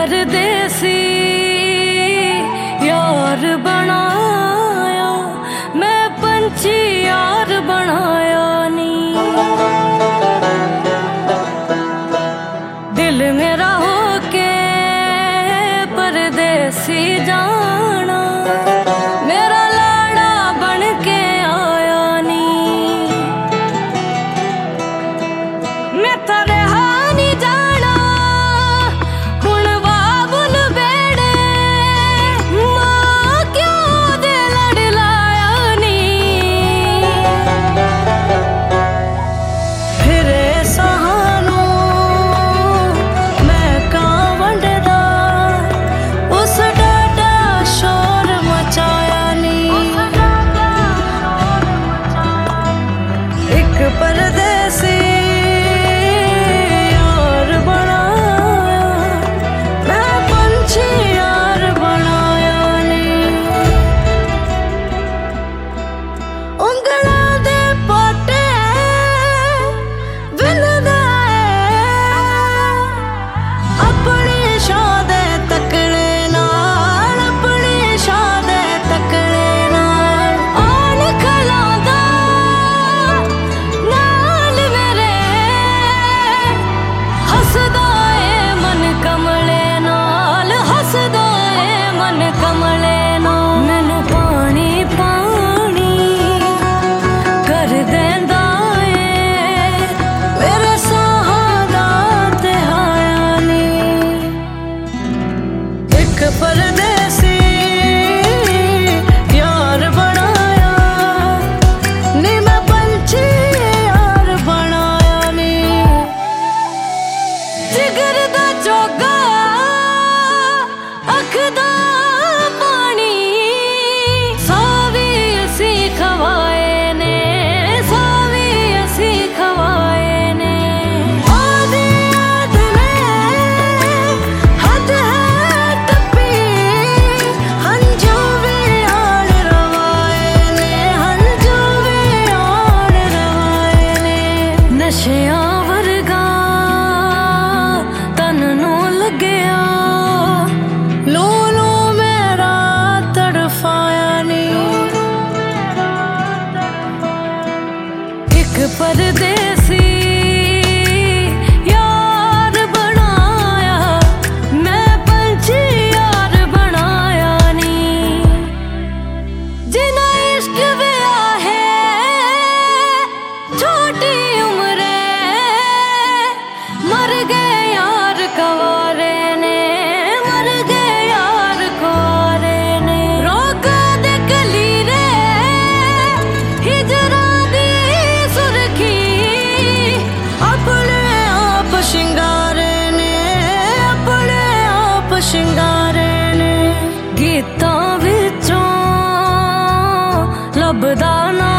परदेसी यार बनाया मैं पंछी यार बनाया नी। दिल मेरा होके परदेसी जाना मेरा लाड़ा बन के आया नी। मैं तेरे हानी जाना हुण बाबुल बेड़े मां क्यों दे लड़ लाया नी। फिरे सहानू मैं कां वंडदा उस डाटा शोर मचाया नी। एक परदेसी यार बनाया मैं पंछी यार बनाया नी। ਉਂਗਲਾਂ ਦੇ ਪੋਟੇ ਵਿੰਨਦਾ ਆਪਣੀ ਸ਼ਾਂ ਦੇ ਤਕੜੇ ਨਾਲ ਆਪਣੀ ਸ਼ਾਂ ਦੇ ਤਕੜੇ ਨਾਲ ਆਣ ਖਲਾਉਂਦਾ ਨਾਲ ਮੇਰੇ ਹੱਸਦਾ ਏ ਮਨ ਕਮਲੇ ਨਾਲ ਹੱਸਦਾ ਏ ਮਨ ਕਮਲੇ ਨਾਲ। ਮੈਨੂੰ ਪਾਣੀ ਪਾਣੀ ਕਰ ਦੇਂਦਾ ਏ ਮੇਰੇ ਸਾਹਾਂ ਦਾ ਤਿਹਾਇਆ ਨੀ। ਇੱਕ परदेसी यार बनाया नी मैं पंछी यार बनाया नी। जिगर दा जोगा अख दा पानी सावी असी खवाए ने सावी असी खवाए ने। आदि याद ने हद है टप्पी हंजू भी आन रवाए ने हंजू भी आन रवाए ने। नशियां वर्गा तन नू लगया लू लू मेरा तड़फाया नी। एक परदेसी यार बनाया मैं पंछी यार बनाया नी। जिन्ना इश्क विया है छोटी उम्रे मर गए यार कवारे ने मर गए यार कुआरे ने। रोका दे कलीरे हिजरा दी सुरखी अपने आप शिंगारे ने अपने आप शिंगारे ने। गीतां विचों लभदा ना